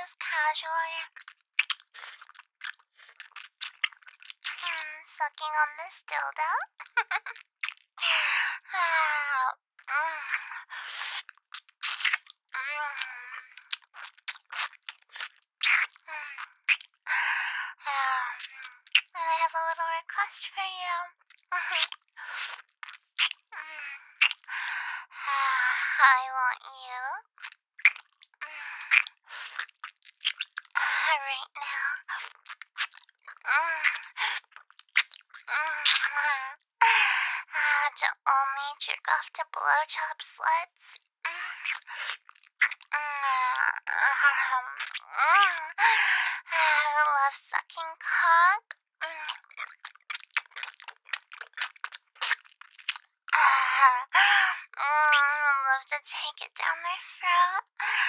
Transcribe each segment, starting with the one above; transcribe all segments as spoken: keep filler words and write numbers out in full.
just casually mm, sucking on this dildo. Ah, mm, mm, um, and I have a little request for you. I want you uh, right now uh, to only jerk off to blowjob sluts. I love sucking cock. Love to take it down their throat.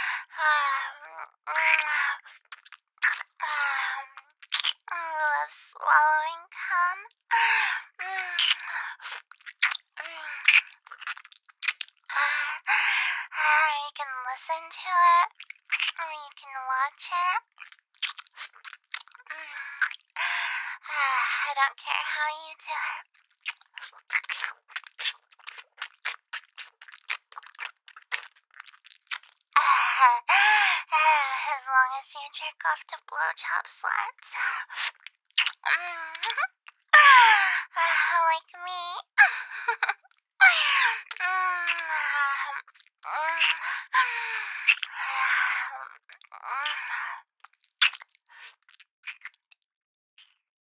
Love swallowing cum. You can listen to it, or you can watch it. I don't care how you do it. As long as you jerk off to blowjob sluts.